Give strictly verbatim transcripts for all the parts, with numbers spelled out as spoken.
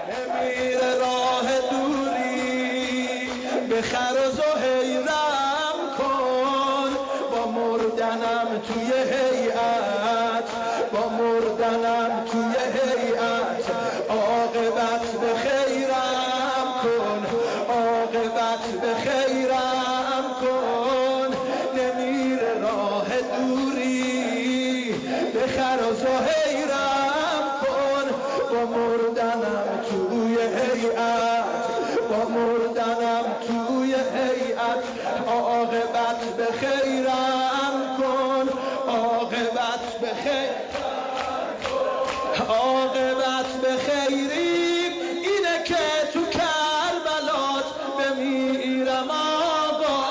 نمیره راه دوری بخر و زهیرم کن با مردنم توی هیئت با مردنم توی هیئت عاقبت به خیرم کن عاقبت به خیرم کن نمیره راه دوری بخر و زهیرم کن با مردنم توی هیئت با مردنم توی هیئت عاقبت به خیرم کن عاقبت به خیرم کن عاقبت به خیری اینه که تو کربلات بمیرم آقا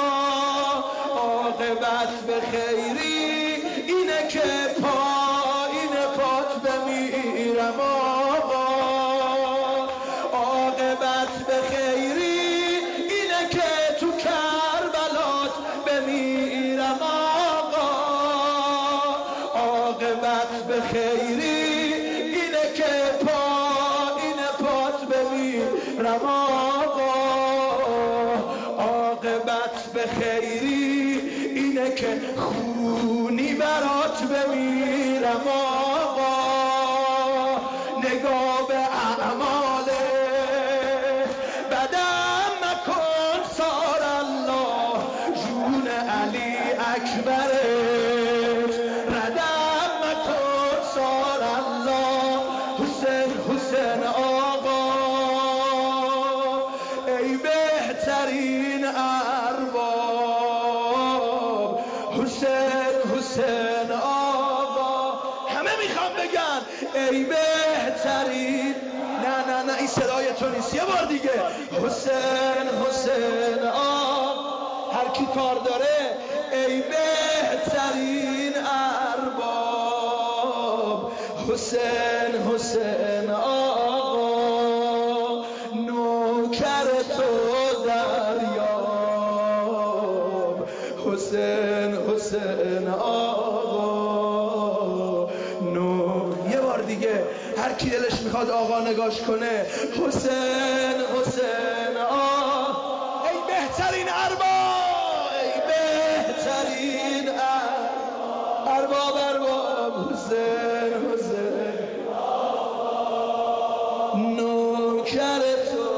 عاقبت به خیری اینه که پایین پات بمیرم آقا عاقبت به خیری اینه که تو کربلات بمیرم آقا عاقبت به خیری اینه که پایین پات بمیرم آقا عاقبت به خیری اینه که خونی برات بمیرم آقا نگاه به اعماله بدم مکن سار الله جون علی اکبره ردم مکن سار الله حسین حسین آقا ای بهترین ارباب حسین حسین آقا همه میخوام بگن ای بهترین نه نه نه این صدای تو نیست یه بار دیگه حسین حسین آقا هر کی کار داره ای بهترین ارباب حسین حسین آقا نوکر تو دریاب حسین حسین آقا نو یه بار دیگه هر کی دلش میخواد آقا نگاش کنه حسین حسین آقا ای بهترین ارباب ای بهترین ارباب ارباب حسین حسین نوکر تو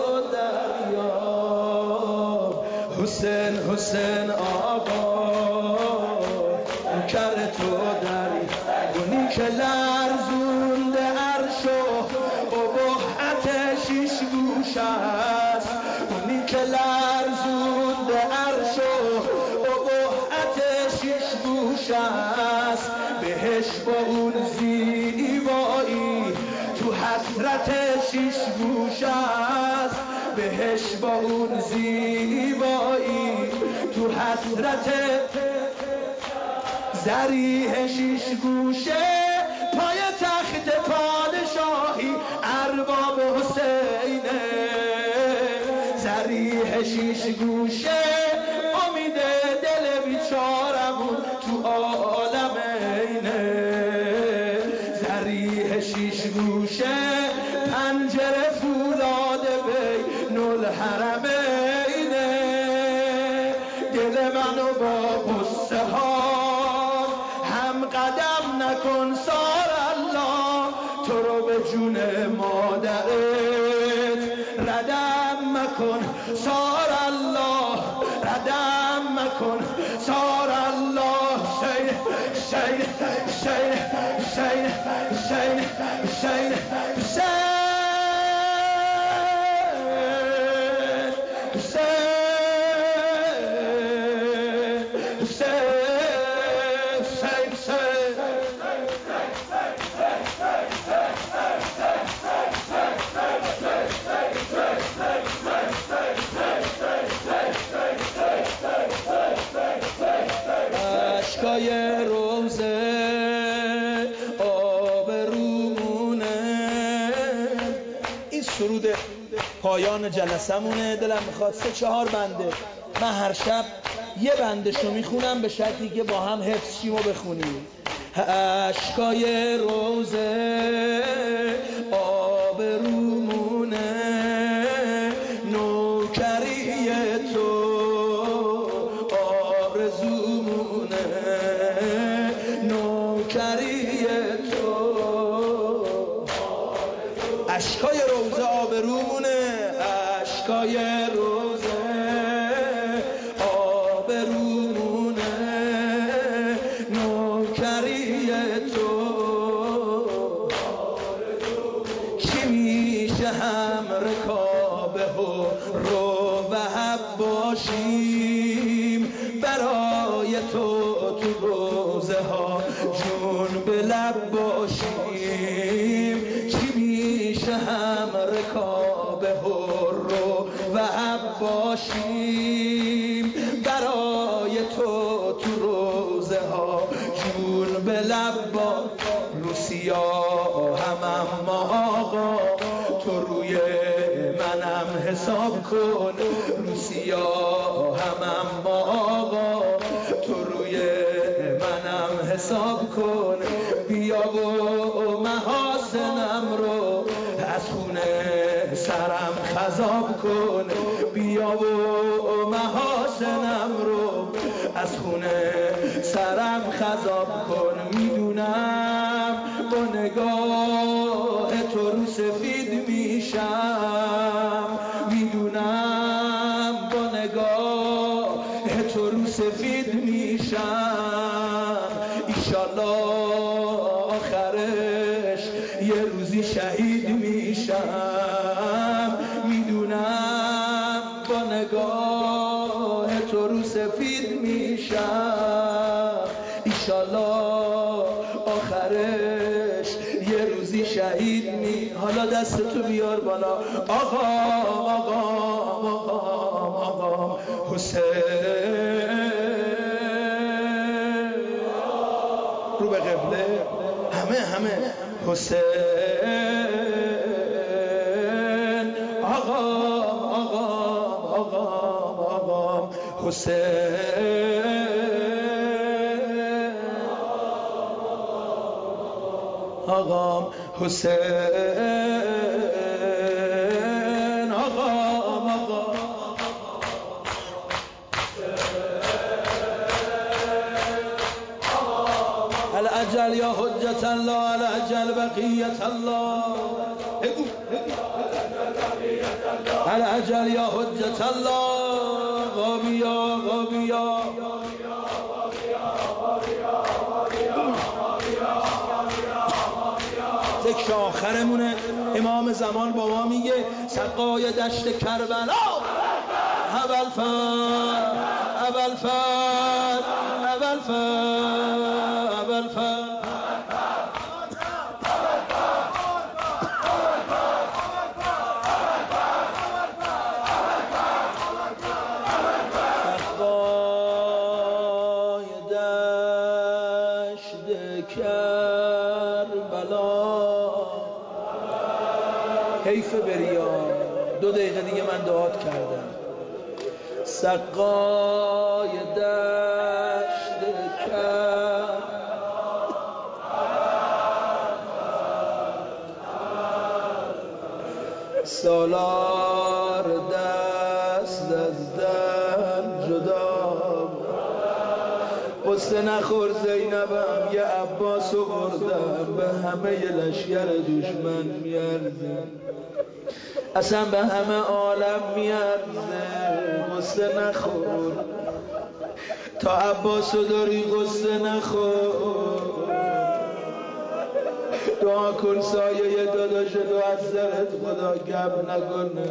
دریاب حسین حسین آقا نوکر تو دریاب اونی که لرزونده عرش و ابهت شیش گوش است اونی که لرزونده عرش و ابهت شیش گوش است بهش با اون زیبایی تو حسرت شیش گوش است بهش با اون زیبایی تو حسرت ذریح شیش گوشه پای تخت پادشاهی ارباب حسینه ذریح شیش گوشه امید دل بیچارمون تو عالم اینه ذریح شیش گوشه پنجره فولاد بین الحرمینه دل منو با قصه ها هم قدم نکن سار الله تو رو به جون مادرت ردم مکن سار الله ردم مکن سار الله شین شین شین شین شین شین شین اشکای روزه آب رومونه. این سرود پایان جلسمونه. دلم میخواد سه چهار بنده من هر شب یه بندشو میخونم به شرطی که با هم حفظ شیم و بخونیم. اشکای روزه آب رومونه اشکای روزه آبرومونه، اشکای روزه آبرومونه، نوکری تو کی میشه هم رکابه و رو و حب باشیم برای تو تو روزه ها جون به لب باشیم، کی میشه هم رکابه و رو و حب باشیم برای تو تو روزه ها جون به لب با روسیا هم اما آقا تو روی منم حساب کن، روسیا هم اما آقا تو روی منم حساب کن، بیا و محاسنم رو از خونه سرم خضاب کن، بیا و محاسنم رو از خونه سرم خضاب کن، میدونم با نگاه تو رو سفید میشم، میدونم با نگاه تو رو سفید میشم، ایشالله آخرش یه روزی شهید میشم، میدونم با نگاه تو رو سفید میشم، ایشالله آخرش یه روزی شهید می. حالا دستتو بیار بالا آقا آقا آقا آقا حسین، رو به قبله همه همه حسین آقا آقا آقا آقا حسین آقام حسین آقام آقا العجل یا حجت الله العجل بقیت الله العجل یا حجت الله غابیا غابیا ذکر آخرمونه. امام زمان با ما میگه سقای دشت کربلا اول فر اول فر اول فر اول فر سقای دشت کربلا حیف بریام دو دقیقه دیگه من دعات کردم. سقای دشت کرد سالار دست از در جدا، قصه نخور زینبم یه عباسو بردم به همه لشگر دشمن میارزه، اصلا به همه عالم میارزه، قصه نخور تا عباسو داری قصه نخور، دعا کن سایه داداش دو از سرت خدا گب نکنه.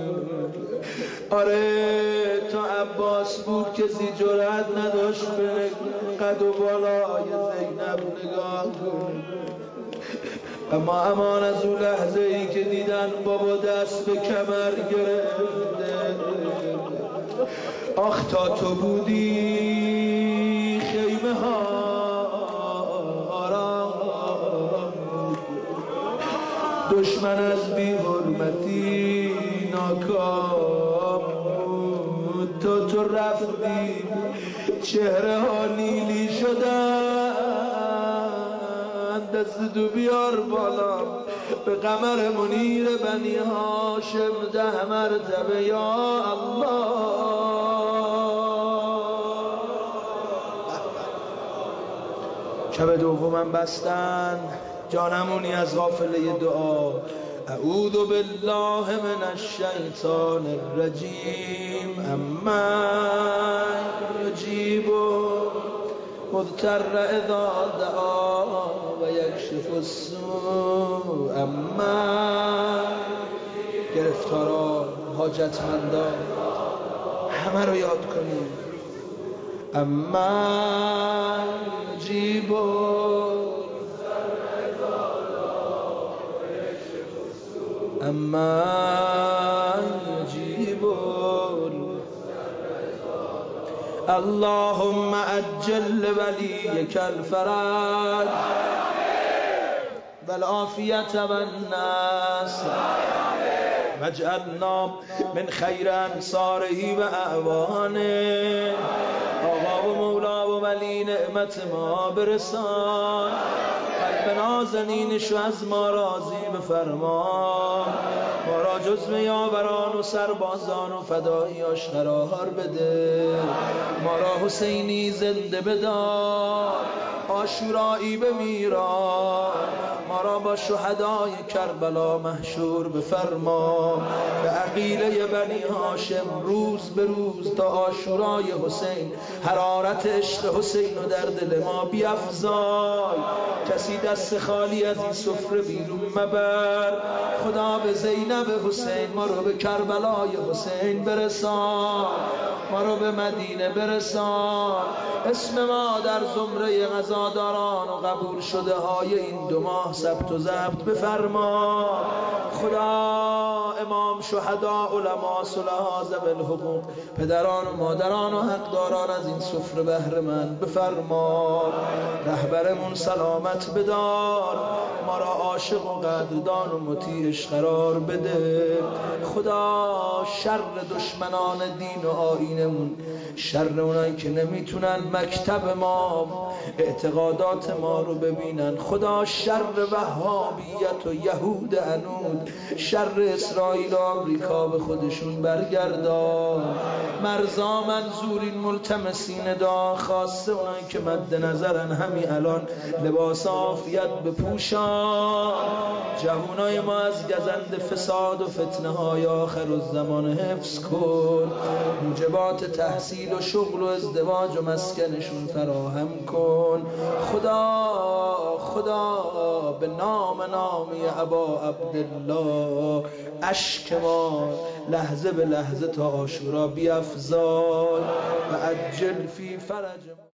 آره تا عباس بود کسی جرأت نداشت به قد و بالای زینب نگاه کنه، اما امان از اون لحظه ای که دیدن بابا دست به کمر گرفته، آخ تا تو بودی خیمه ها دشمن از بی حرمتی ناکام بود، تو تو رفتی چهره ها نیلی شدن، دست دو بیار بالا به قمر منیر بنی هاشم ده مرتبه یا الله. شب دومم بستن جانمونی از غافله دعا، اعوذ بالله من الشیطان الرجیم اما یجیب مضطر اذا دعا و یکشف السوء اما گرفتاران حاجتمندان همه رو یاد کنیم اما یجیب اما یجیب اللهم عجل ولیک الفرج والعافیت والنصر واجعلنا من خیر انصاره و اعوانه. آقا و مولا و ولی نعمت ما برسان، قلب نازنینشو از ما راضی بفرما، ما را جزو یاوران و سربازان و فداییاش قرار بده، ما را حسینی زنده بدار، عاشورایی بمیران، ما را با شهدای کربلا محشور بفرما، به عقیله بنی هاشم روز به روز تا عاشورای حسین حرارت عشق حسین و در دل ما بیفزای. کسی دست خالی از این سفره بیرون مبر، خدا به زینب حسین ما رو به کربلای حسین برسان، ما رو به مدینه برسان، اسم ما در زمره غزاداران و قبول شده های این دو ماه ثبت و ضبط بفرما. خدا امام شهدا علما صلحا ذوی الحقوق پدران و مادران و حقداران از این سفره بهره مند بفرما، رهبرمون سلامت بدار، ما را عاشق و قدردان و مطیعش قرار بده. خدا شر دشمنان دین و آیینمون، شر اونایی که نمیتونن مکتب ما اعتقادات ما رو ببینن، خدا شر وهابیت و یهود عنود، شر اسرائیل و آمریکا به خودشون برگردان. مرزا منظورین ملتمسین دعا خواسته اونایی که مد نظرن همین الان لباس عافیت بپوشان، جوانای ما از گزند فساد و فتنه های آخر الزمان حفظ کن، موجبات تحصیل و شغل و ازدواج و مسکنشون فراهم کن. خدا خدا به نام نامی ابا عبدالله اشک ما لحظه به لحظه تا عاشورا بیفزای و عجل فی فرج